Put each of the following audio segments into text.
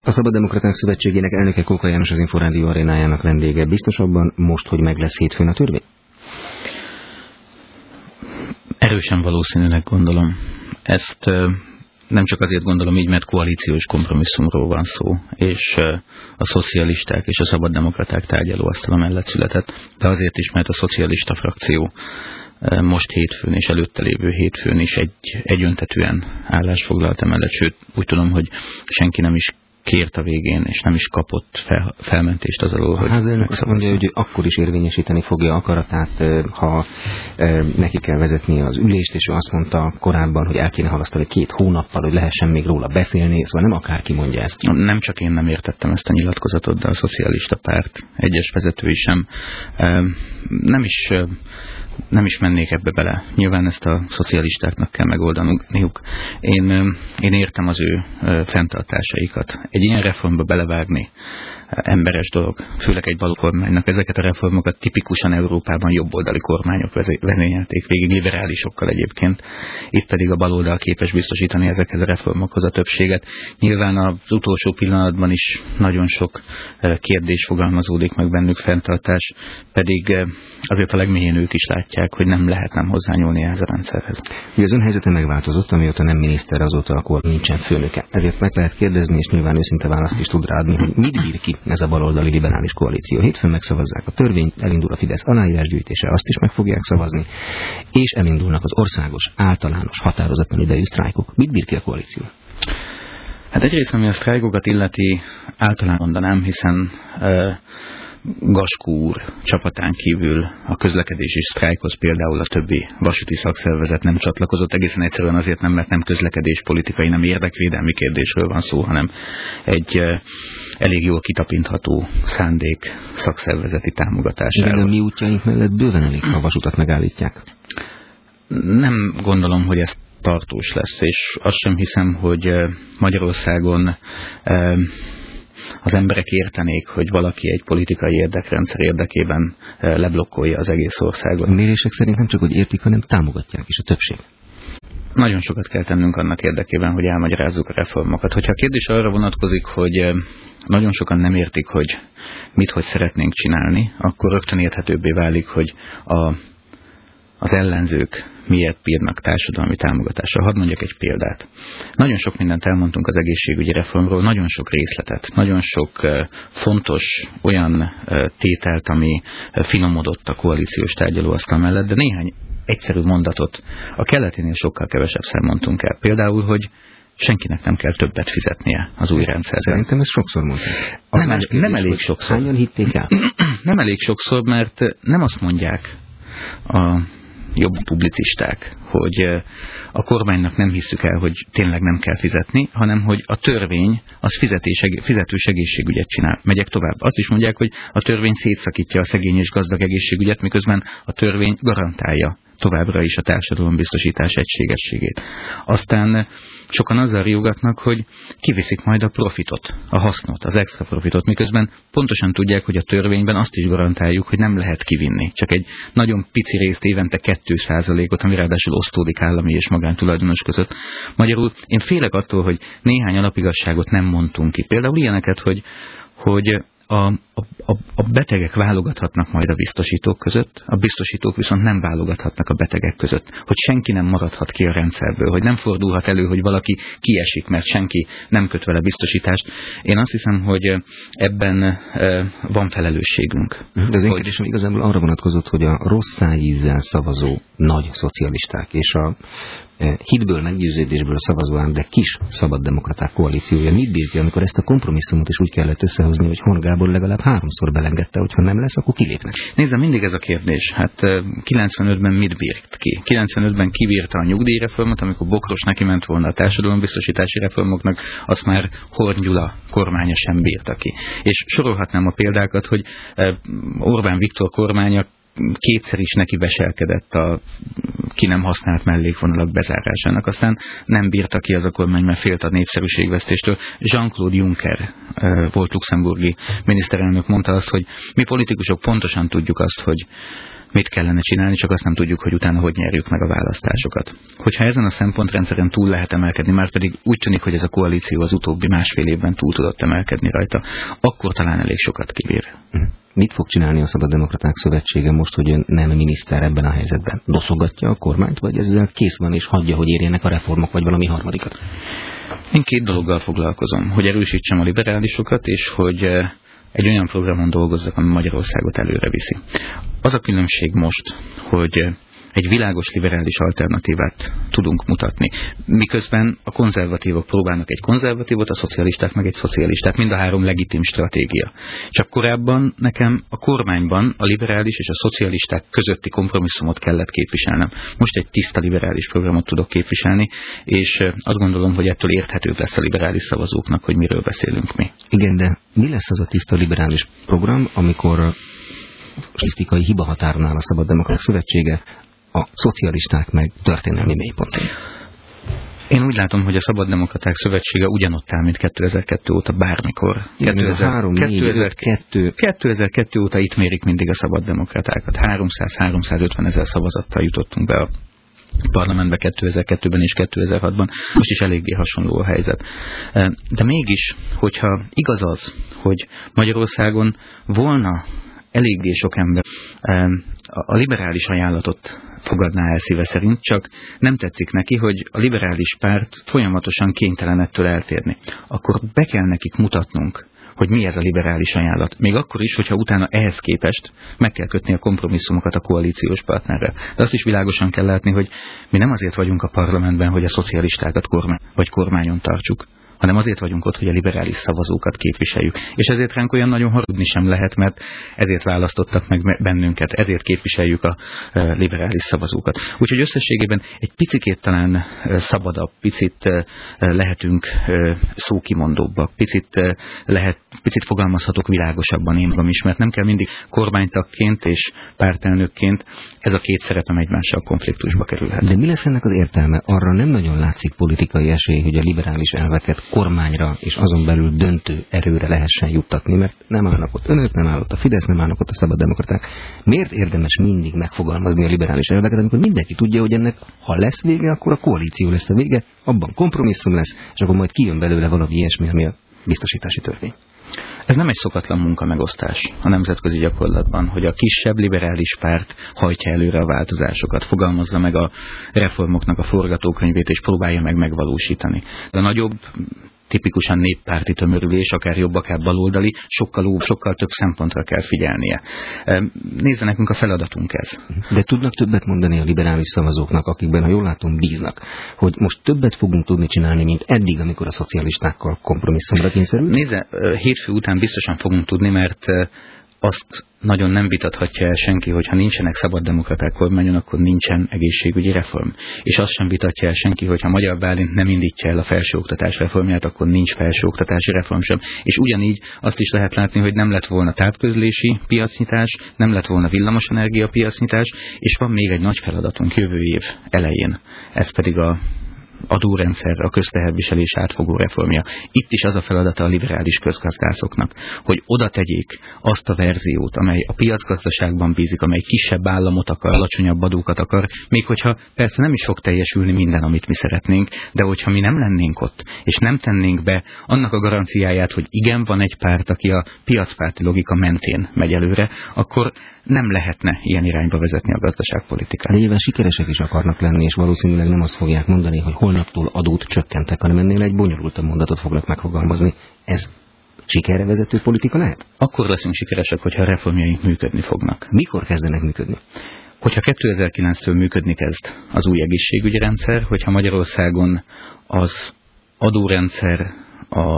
A Szabaddemokraták Szövetségének elnöke Kóka János az Inforádió arénájának vendége. Biztos abban most, hogy meg lesz hétfőn a törvény? Erősen valószínűleg gondolom. Ezt nem csak azért gondolom így, mert koalíciós kompromisszumról van szó, és a szocialisták és a szabaddemokraták tárgyalóasztala mellett született, de azért is, mert a szocialista frakció most hétfőn és előtte lévő hétfőn is egyöntetűen állásfoglalt emellett, sőt úgy tudom, hogy senki nem is kért a végén, és nem is kapott felmentést az alól, hogy házelnök azt mondja, hogy akkor is érvényesíteni fogja akaratát, ha neki kell vezetnie az ülést, és ő azt mondta korábban, hogy el kéne halasztani 2 hónappal, hogy lehessen még róla beszélni, szóval nem akárki mondja ezt. Nem csak én nem értettem ezt a nyilatkozatot, de a szocialista párt egyes vezetői sem. Nem is mennék ebbe bele. Nyilván ezt a szocialistáknak kell megoldaniuk. Én értem az ő fenntartásaikat. Egy ilyen reformba belevágni emberes dolog, főleg egy baloldali. Ezeket a reformokat tipikusan Európában jobboldali kormányok vezényelték végig, liberálisokkal egyébként. Itt pedig a baloldal képes biztosítani ezekhez a reformokhoz a többséget. Nyilván az utolsó pillanatban is nagyon sok kérdés fogalmazódik meg bennük, fenntartás, pedig azért a legmélyén ők is látják, hogy nem lehet nem hozzányúlni ehhez a rendszerhez. Ugye az ön helyzete megváltozott, amióta nem miniszter, azóta akkor nincsen főnöke. Ezért meg lehet kérdezni, és nyilván őszinte választ is tud ráadni, hogy mit bír ki ez a baloldali liberális koalíció. Hétfőn megszavazzák a törvényt, elindul a Fidesz aláírásgyűjtése, azt is meg fogják szavazni, és elindulnak az országos, általános, határozatlan idejű sztrájkok. Mit bír ki a koalíció? Hát egyrészt, ami a sztrájkokat illeti, általán mondanám, hiszen Gaskó úr csapatán kívül a közlekedési sztrájkhoz például a többi vasúti szakszervezet nem csatlakozott, egészen egyszerűen azért nem, mert nem közlekedéspolitikai, nem érdekvédelmi kérdésről van szó, hanem egy elég jól kitapintható szándék szakszervezeti támogatásáról. De a mi útjaink mellett bőven elég, ha a vasutat megállítják. Nem gondolom, hogy ez tartós lesz, és azt sem hiszem, hogy Magyarországon az emberek értenék, hogy valaki egy politikai érdekrendszer érdekében leblokkolja az egész országot. A mérések szerint nem csak, hogy értik, hanem támogatják is a többség. Nagyon sokat kell tennünk annak érdekében, hogy elmagyarázzuk a reformokat. Hogyha a kérdés arra vonatkozik, hogy nagyon sokan nem értik, hogy hogy szeretnénk csinálni, akkor rögtön érthetőbbé válik, hogy az ellenzők miért bírnak társadalmi támogatásra. Hadd mondjak egy példát. Nagyon sok mindent elmondtunk az egészségügyi reformról, nagyon sok részletet, nagyon sok fontos olyan tételt, ami finomodott a koalíciós tárgyalóasztal mellett, de néhány egyszerű mondatot a kelleténél sokkal kevesebbszer mondtunk el. Például, hogy senkinek nem kell többet fizetnie az új rendszerben. Szerintem ezt sokszor mondták. Nem elég sokszor. Hányan hitték el? Nem elég sokszor, mert nem azt mondják a jobb publicisták, hogy a kormánynak nem hisszük el, hogy tényleg nem kell fizetni, hanem hogy a törvény az fizetős egészségügyet csinál. Megyek tovább. Azt is mondják, hogy a törvény szétszakítja a szegény és gazdag egészségügyet, miközben a törvény garantálja továbbra is a társadalombiztosítás egységességét. Aztán sokan azzal riogatnak, hogy kiviszik majd a profitot, a hasznot, az extra profitot, miközben pontosan tudják, hogy a törvényben azt is garantáljuk, hogy nem lehet kivinni. Csak egy nagyon pici részt, évente 2%-ot, ami ráadásul osztódik állami és magántulajdonos között. Magyarul én félek attól, hogy néhány alapigazságot nem mondtunk ki. Például ilyeneket, hogy a betegek válogathatnak majd a biztosítók között, a biztosítók viszont nem válogathatnak a betegek között, hogy senki nem maradhat ki a rendszerből, hogy nem fordulhat elő, hogy valaki kiesik, mert senki nem köt vele biztosítást. Én azt hiszem, hogy ebben van felelősségünk. De az én kérdésem igazából arra vonatkozott, hogy a rossz szájízzel szavazó nagy szocialisták és a hitből, meggyőződésből szavazó ám, de kis szabaddemokraták koalíciója mit bír ki, amikor ezt a kompromisszumot is úgy kellett összehozni, hogy Horn Gábor legalább 3-szor belengedte, hogyha nem lesz, akkor kilépnek. Nézd, mindig ez a kérdés. Hát 95-ben mit bírt ki? 95-ben kibírta a nyugdíjreformot, amikor Bokros neki ment volna a társadalombiztosítási reformoknak, azt már Horn Gyula kormánya sem bírta ki. És sorolhatnám a példákat, hogy Orbán Viktor kormánya kétszer is neki veselkedett a ki nem használt mellékvonalak bezárásának. Aztán nem bírta ki az a kormány, mert félt a népszerűségvesztéstől. Jean-Claude Juncker volt luxemburgi miniszterelnök, mondta azt, hogy mi politikusok pontosan tudjuk azt, hogy mit kellene csinálni, csak azt nem tudjuk, hogy utána hogy nyerjük meg a választásokat. Hogyha ezen a szempontrendszeren túl lehet emelkedni, már pedig úgy tűnik, hogy ez a koalíció az utóbbi másfél évben túl tudott emelkedni rajta, akkor talán elég sokat kibír. Mit fog csinálni a Szabaddemokraták Szövetsége most, hogy ön nem miniszter ebben a helyzetben? Noszogatja a kormányt, vagy ezzel kész van és hagyja, hogy érjenek a reformok, vagy valami harmadikat? Én két dologgal foglalkozom, hogy erősítsem a liberálisokat, és hogy egy olyan programon dolgozzak, ami Magyarországot előre viszi. Az a különbség most, hogy egy világos liberális alternatívát tudunk mutatni. Miközben a konzervatívok próbálnak egy konzervatívot, a szocialisták meg egy szocialistát, mind a három legitim stratégia. Csak korábban nekem a kormányban a liberális és a szocialisták közötti kompromisszumot kellett képviselnem. Most egy tiszta liberális programot tudok képviselni, és azt gondolom, hogy ettől érthetőbb lesz a liberális szavazóknak, hogy miről beszélünk mi. Igen, de mi lesz az a tiszta liberális program, amikor statisztikai hibahatáron áll a Szabaddemokraták Szövetsége, a szocialisták meg történelmi mélyponton? Én úgy látom, hogy a Szabaddemokraták Szövetsége ugyanott áll, mint 2002 óta bármikor. 2002 óta itt mérik mindig a szabaddemokratákat. 300-350 ezer szavazattal jutottunk be a parlamentbe 2002-ben és 2006-ban. Most is eléggé hasonló a helyzet. De mégis, hogyha igaz az, hogy Magyarországon volna eléggé sok ember a liberális ajánlatot fogadná el szíve szerint, csak nem tetszik neki, hogy a liberális párt folyamatosan kénytelen ettől eltérni. Akkor be kell nekik mutatnunk, hogy mi ez a liberális ajánlat. Még akkor is, hogyha utána ehhez képest meg kell kötni a kompromisszumokat a koalíciós partnerrel. De azt is világosan kell látni, hogy mi nem azért vagyunk a parlamentben, hogy a szocialistákat kormányon tartsuk, hanem azért vagyunk ott, hogy a liberális szavazókat képviseljük. És ezért ránk olyan nagyon haragudni sem lehet, mert ezért választottak meg bennünket, ezért képviseljük a liberális szavazókat. Úgyhogy összességében egy picikét talán szabadabb, picit lehetünk szókimondóbbak, picit fogalmazhatok világosabban én magam is, mert nem kell mindig kormánytagként és pártelnökként ez a két szerepem egymással konfliktusba kerülhet. De mi lesz ennek az értelme? Arra nem nagyon látszik politikai esély, hogy a liberális elveket kormányra és azon belül döntő erőre lehessen juttatni, mert nem állnak ott önök, nem áll ott a Fidesz, nem állnak ott a szabaddemokraták. Miért érdemes mindig megfogalmazni a liberális elveket, amikor mindenki tudja, hogy ennek, ha lesz vége, akkor a koalíció lesz a vége, abban kompromisszum lesz, és akkor majd kijön belőle valami ilyesmi, ami a biztosítási törvény. Ez nem egy szokatlan munkamegosztás a nemzetközi gyakorlatban, hogy a kisebb liberális párt hajtja előre a változásokat, fogalmazza meg a reformoknak a forgatókönyvét, és próbálja meg megvalósítani. De a nagyobb, tipikusan néppárti tömörülés, akár jobb, akár baloldali, sokkal több szempontra kell figyelnie. Nézze, nekünk a feladatunk ez. De tudnak többet mondani a liberális szavazóknak, akikben, ha jól látom, bíznak, hogy most többet fogunk tudni csinálni, mint eddig, amikor a szocialistákkal kompromisszumra kényszerül? Nézze, hétfő után biztosan fogunk tudni, mert azt nagyon nem vitathatja el senki, hogy ha nincsenek szabaddemokraták kormányon, akkor nincsen egészségügyi reform. És azt sem vitatja el senki, hogy ha Magyar Bálint nem indítja el a felsőoktatás reformját, akkor nincs felsőoktatási reform sem. És ugyanígy azt is lehet látni, hogy nem lett volna távközlési piacnyitás, nem lett volna villamosenergia piacnyitás, és van még egy nagy feladatunk jövő év elején. Ez pedig a adórendszer, a közteherviselés átfogó reformja. Itt is az a feladata a liberális közgazdászoknak, hogy oda tegyék azt a verziót, amely a piacgazdaságban bízik, amely kisebb államot akar, alacsonyabb adókat akar, még hogyha persze nem is fog teljesülni minden, amit mi szeretnénk, de hogyha mi nem lennénk ott, és nem tennénk be annak a garanciáját, hogy igen, van egy párt, aki a piacpárti logika mentén megy előre, akkor nem lehetne ilyen irányba vezetni a gazdaságpolitikát. De nyilván sikeresek is akarnak lenni, és valószínűleg nem azt fogják mondani, hogy holnaptól adót csökkentek, hanem ennél egy bonyolultabb mondatot fognak megfogalmazni. Ez sikerre vezető politika lehet? Akkor leszünk sikeresek, hogyha a reformjaink működni fognak. Mikor kezdenek működni? Hogyha 2009-től működni kezd az új egészségügyi rendszer, hogyha Magyarországon az adórendszer, a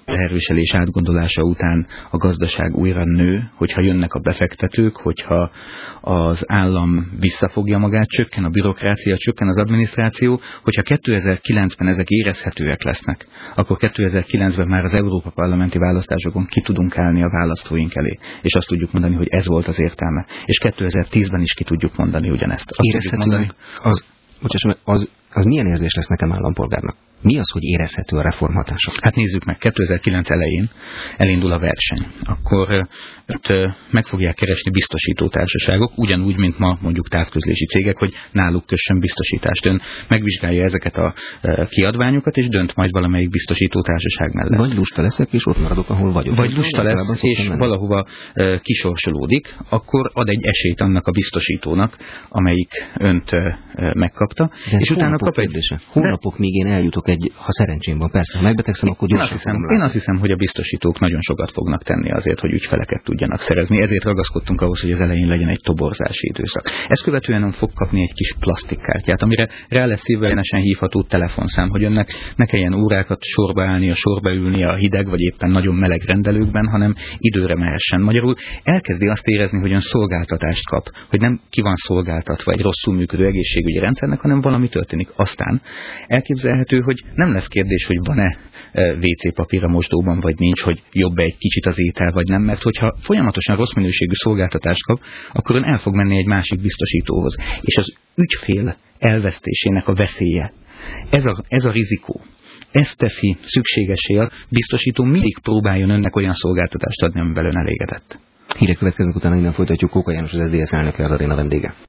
erőselés átgondolása után a gazdaság újra nő, hogyha jönnek a befektetők, hogyha az állam visszafogja magát, csökken a bürokrácia, csökken az adminisztráció, hogyha 2009-ben ezek érezhetőek lesznek, akkor 2009-ben már az Európa Parlamenti választásokon ki tudunk állni a választóink elé, és azt tudjuk mondani, hogy ez volt az értelme. És 2010-ben is ki tudjuk mondani ugyanezt. Érezhetőek? Az milyen érzés lesz nekem állampolgárnak? Mi az, hogy érezhető a reformhatása? Hát nézzük meg, 2009 elején elindul a verseny. Akkor meg fogják keresni biztosítótársaságok, ugyanúgy, mint ma mondjuk távközlési cégek, hogy náluk kössön biztosítást. Ön megvizsgálja ezeket a kiadványokat, és dönt majd valamelyik biztosítótársaság mellett. Vagy lusta leszek, és ott maradok, ahol vagyok. Vagy lusta lesz, és valahova kisorsolódik, akkor ad egy esélyt annak a biztosítónak, amelyik önt megkapta. És utána kap egy... Hónapok, míg én eljutok ha szerencsém van, persze, ha megbetegszem, akkor gyorsan én azt hiszem, hogy a biztosítók nagyon sokat fognak tenni azért, hogy ügyfeleket tudjanak szerezni. Ezért ragaszkodtunk ahhoz, hogy az elején legyen egy toborzási időszak. Ezt követően ön fog kapni egy kis plastikkártyát, amire rá lesz szívvelenesen hívható telefonszám, hogy önnek ne kelljen órákat sorba állni, a sorba ülni a hideg vagy éppen nagyon meleg rendelőkben, hanem időre mehessen. Magyarul elkezdi azt érezni, hogy ön szolgáltatást kap, hogy nem ki van szolgáltatva egy rosszul működő egészségügyi rendszernek, hanem valami történik. Aztán elképzelhető, hogy nem lesz kérdés, hogy van-e WC papír a mosdóban, vagy nincs, hogy jobb egy kicsit az étel, vagy nem, mert hogyha folyamatosan rossz minőségű szolgáltatást kap, akkor ön el fog menni egy másik biztosítóhoz. És az ügyfél elvesztésének a veszélye, ez a rizikó, ezt teszi szükségessé a biztosító, mindig próbáljon önnek olyan szolgáltatást adni, amivel ön elégedett. Hírek következnek, utána innen folytatjuk. Kóka János, az SZDSZ elnöke, az aréna vendége.